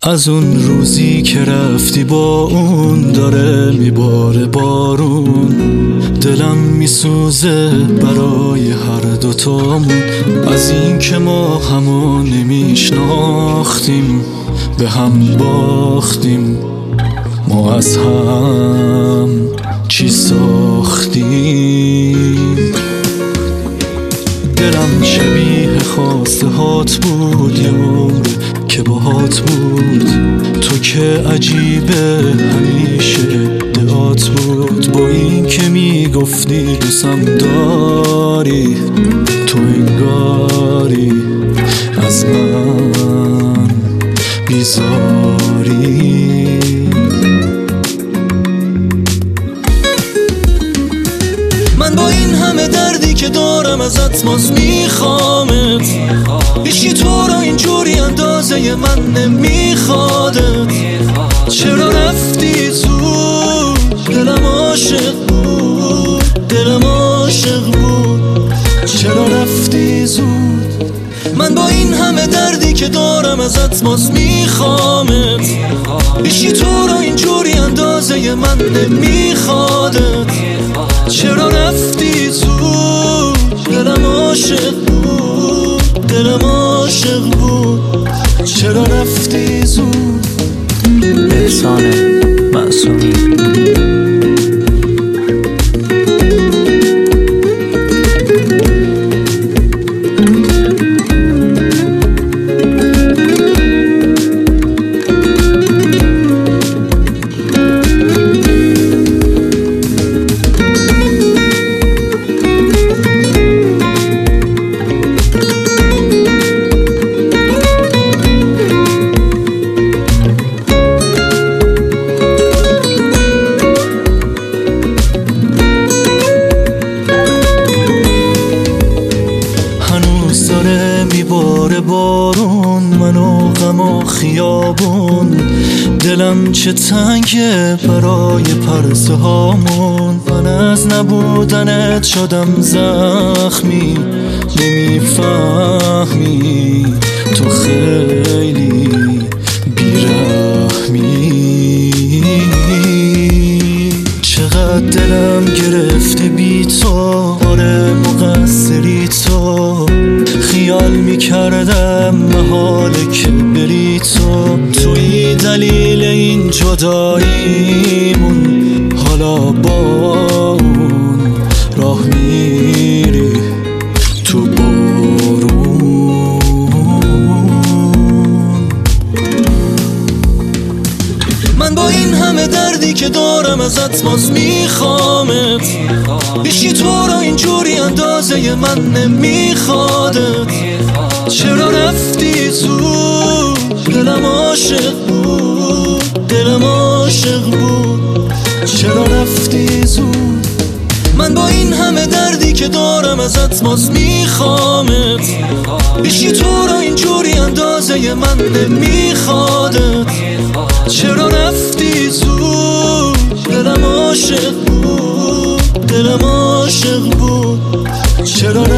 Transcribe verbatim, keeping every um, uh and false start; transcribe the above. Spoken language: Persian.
از اون روزی که رفتی با اون داره میباره بارون، دلم میسوزه برای هر دوتامون. از این که ما همو نمیشناختیم به هم باختیم، ما از هم چی ساختیم. دلم شبیه خواسته هات بود، یه عمر که باهات بود. تو که عجیبه همیشه دعات بود، با این که میگفتی دوستم داری، تو انگاری از من بیزاری. من با این همه دردی که دارم ازت باز میخوامت، هیچی تو رو اینجوری اندازه من نمیخوادت. چرا رفتی زود؟ دلم عاشق بود، دلم عاشق بود. چرا رفتی زود؟ من با این همه دردی که دارم ازت باز میخوامت، هیچی تو رو اینجوری اندازه من نمیخوادت. چرا رفتی زود؟ دلم عاشق بود، دلم عاشق بود. چرا رفتی زود؟ احسان معصومی. میباره بارون منو غم و خیابون، دلم چه تنگه برای پرسه هامون. من از نبودنت شدم زخمی، نمیفهمی تو خیلی بیرحمی. چقدر دلم گرفته بی تو، آره مقصری تو. خیال میکردم محاله که بری تو، توی دلیل این جداییمون. حالا با اون راه میری تو بارون. من با این همه دردی که دارم ازت باز میخوامت، هیچی تو رو اینجوری اندازه من نمیخوادت. چرا رفتی زود؟ دلم عاشق بود، دلم عاشق بود. چرا رفتی زود؟ من با این همه دردی که دارم ازت باز میخوامت، هیچی تو رو اینجوری اندازه من نمیخوادت. چرا رفتی زود؟ دلم عاشق بود، دلم عاشق بود. چرا